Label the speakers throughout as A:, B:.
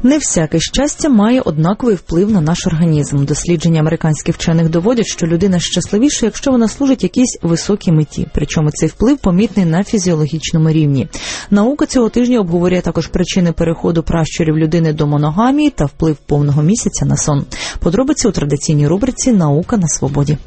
A: Не всяке щастя має однаковий вплив на наш організм. Дослідження американських вчених доводять, що людина щасливіша, якщо вона служить якійсь високій меті. Причому цей вплив помітний на фізіологічному рівні. Наука цього тижня обговорює також причини переходу пращурів людини до моногамії та вплив повного місяця на сон. Подробиці у традиційній рубриці «Наука на свободі».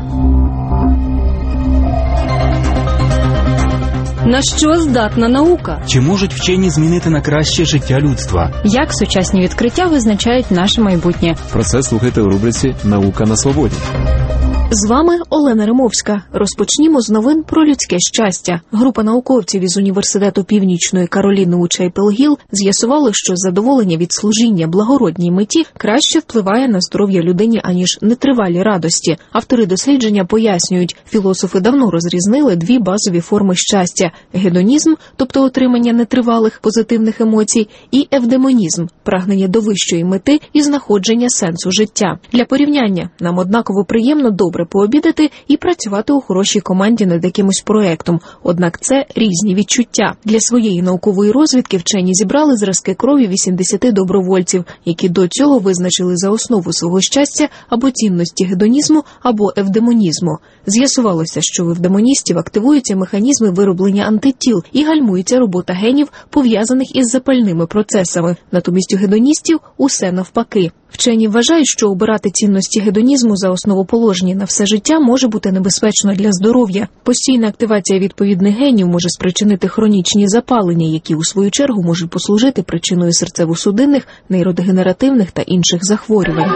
B: На що здатна наука?
C: Чи можуть вчені змінити на краще життя людства?
B: Як сучасні відкриття визначають наше майбутнє?
D: Про це слухайте у рубриці «Наука на свободі».
E: З вами Олена Римовська. Розпочнімо з новин про людське щастя. Група науковців із Університету Північної Кароліни у Чапел-Гілл з'ясували, що задоволення від служіння благородній меті краще впливає на здоров'я людині, аніж нетривалі радості. Автори дослідження пояснюють, філософи давно розрізнили дві базові форми щастя – гедонізм, тобто отримання нетривалих позитивних емоцій, і евдемонізм – прагнення до вищої мети і знаходження сенсу життя. Для порівняння, нам однаково приємно добре пообідати і працювати у хорошій команді над якимось проєктом. Однак це різні відчуття. Для своєї наукової розвідки вчені зібрали зразки крові 80 добровольців, які до цього визначили за основу свого щастя або цінності гедонізму, або евдемонізму. З'ясувалося, що в евдемоністів активуються механізми вироблення антитіл і гальмується робота генів, пов'язаних із запальними процесами. Натомість у гедоністів усе навпаки. Вчені вважають, що обирати цінності гедонізму за основоположні на все життя може бути небезпечно для здоров'я. Постійна активація відповідних генів може спричинити хронічні запалення, які у свою чергу можуть послужити причиною серцево-судинних, нейродегенеративних та інших захворювань.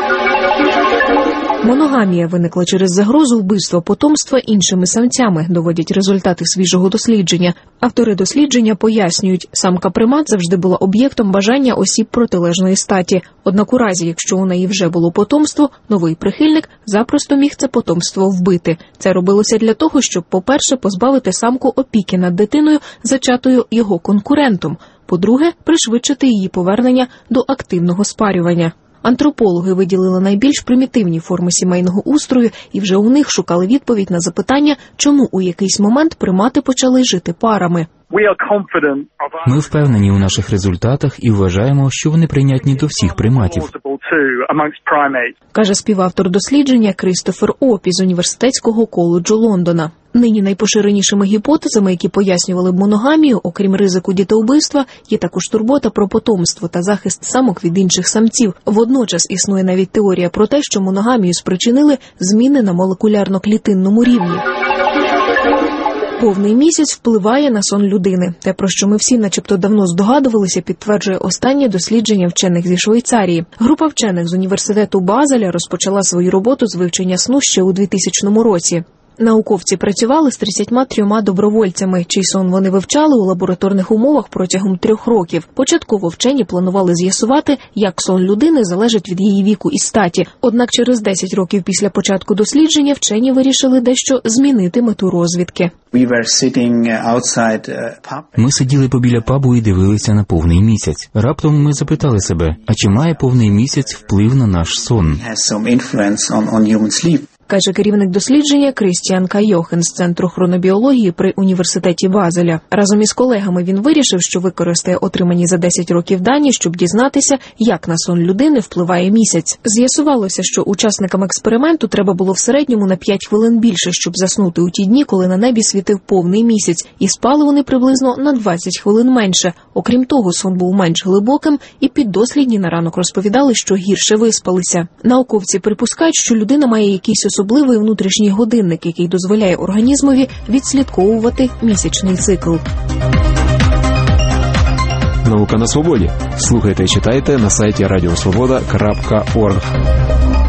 E: Моногамія виникла через загрозу вбивства потомства іншими самцями, доводять результати свіжого дослідження. Автори дослідження пояснюють, самка-примат завжди була об'єктом бажання осіб протилежної статі. Однак у разі, якщо у неї вже було потомство, новий прихильник запросто міг це потомство вбити. Це робилося для того, щоб, по-перше, позбавити самку опіки над дитиною, зачатою його конкурентом. По-друге, пришвидшити її повернення до активного спарювання. Антропологи виділили найбільш примітивні форми сімейного устрою і вже у них шукали відповідь на запитання, чому у якийсь момент примати почали жити парами.
C: Ми впевнені у наших результатах і вважаємо, що вони прийнятні до всіх приматів.
E: Каже співавтор дослідження Крістофер Опі з Університетського коледжу Лондона. Нині найпоширенішими гіпотезами, які пояснювали б моногамію, окрім ризику дітоубивства, є також турбота про потомство та захист самок від інших самців. Водночас існує навіть теорія про те, що моногамію спричинили зміни на молекулярно-клітинному рівні. Повний місяць впливає на сон людини. Те, про що ми всі начебто давно здогадувалися, підтверджує останнє дослідження вчених зі Швейцарії. Група вчених з університету Базеля розпочала свою роботу з вивчення сну ще у 2000 році. Науковці працювали з 33 добровольцями, чий сон вони вивчали у лабораторних умовах протягом 3 років. Початково вчені планували з'ясувати, як сон людини залежить від її віку і статі. Однак через 10 років після початку дослідження вчені вирішили дещо змінити мету розвідки.
C: Ми сиділи побіля пабу і дивилися на повний місяць. Раптом ми запитали себе, а чи має повний місяць вплив на наш сон?
E: Каже керівник дослідження Крістіан Кайохен з Центру хронобіології при університеті Базеля. Разом із колегами він вирішив, що використає отримані за 10 років дані, щоб дізнатися, як на сон людини впливає місяць. З'ясувалося, що учасникам експерименту треба було в середньому на 5 хвилин більше, щоб заснути у ті дні, коли на небі світив повний місяць, і спали вони приблизно на 20 хвилин менше. Окрім того, сон був менш глибоким, і піддослідні на ранок розповідали, що гірше виспалися. Науковці припускають, що людина має якийсь особливий внутрішній годинник, який дозволяє організмові відслідковувати місячний цикл.
D: Наука на свободі. Слухайте і читайте на сайті radiosvoboda.org.